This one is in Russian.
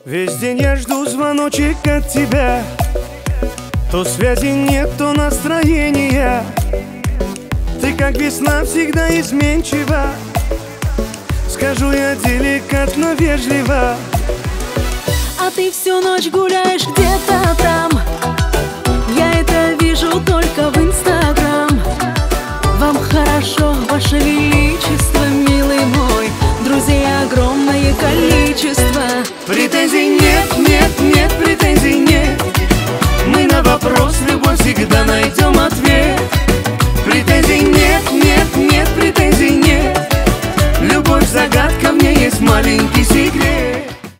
Весь день я жду звоночек от тебя. То связи нет, то настроения. Ты как весна всегда изменчива. Скажу я деликатно, вежливо. А ты всю ночь гуляешь где-то там. Я это вижу только в Инстаграм. Вам хорошо, ваше величество, милый мой. Друзей огромное количество. Претензий нет, нет, нет, претензий нет. Мы на вопрос любовь всегда найдем ответ. Претензий нет, нет, нет, претензий нет. Любовь загадка, в ней есть маленький